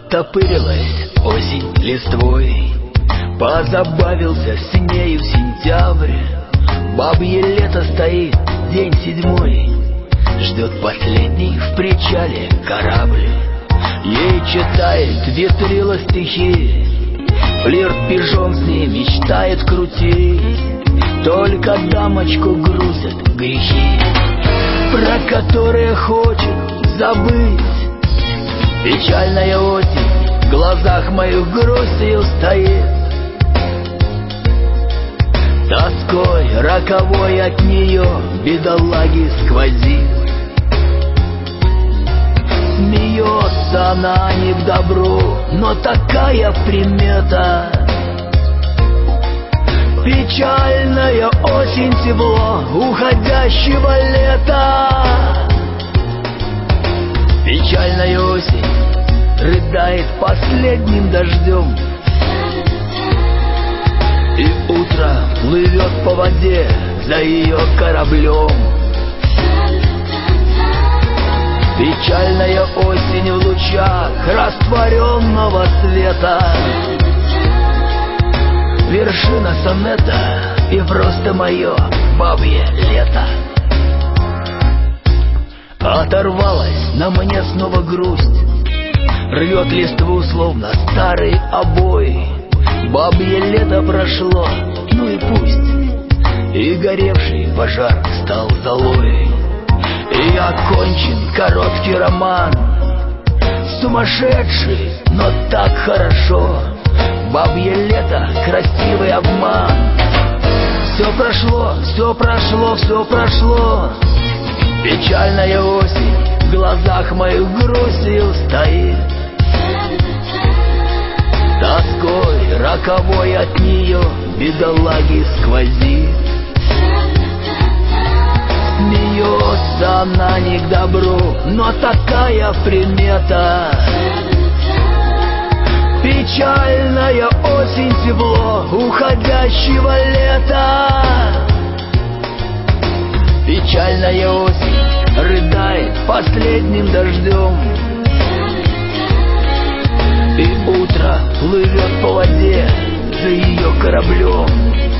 Оттопырилась осень листвой, позабавился с нею сентябрь. Бабье лето стоит, день седьмой, ждет последний в причале корабль. Ей читает ветрила стихи, флирт пижон с ней мечтает крутить. Только дамочку грузят грехи, про которые хочет забыть. Печальная осень в глазах моих грустью стоит, тоской роковой от нее бедолаги сквозит. Смеется она не к добру, но такая примета. Печальная осень, тепло уходящего лета. Печальная осень рыдает последним дождем, и утро плывет по воде за ее кораблем. Печальная осень в лучах растворенного света. Вершина сонета и просто мое бабье лето. Оторвалась на мне снова грусть, рвет листву словно старый обой. Бабье лето прошло, ну и пусть, и горевший пожар стал золой. И окончен короткий роман, сумасшедший, но так хорошо. Бабье лето, красивый обман. Все прошло, все прошло, все прошло. Печальная осень в глазах моих грустью стоит, тоской роковой от нее бедолаги сквозит. Смеется она не к добру, но такая примета. Печальная осень, тепло уходящего лета. Печальная осень рыдает последним дождем, и утро плывет по воде за ее кораблем.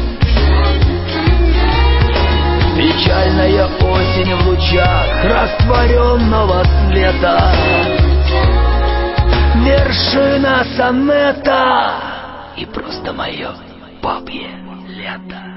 Печальная осень в лучах растворенного света. Вершина сонета и просто мое бабье лето.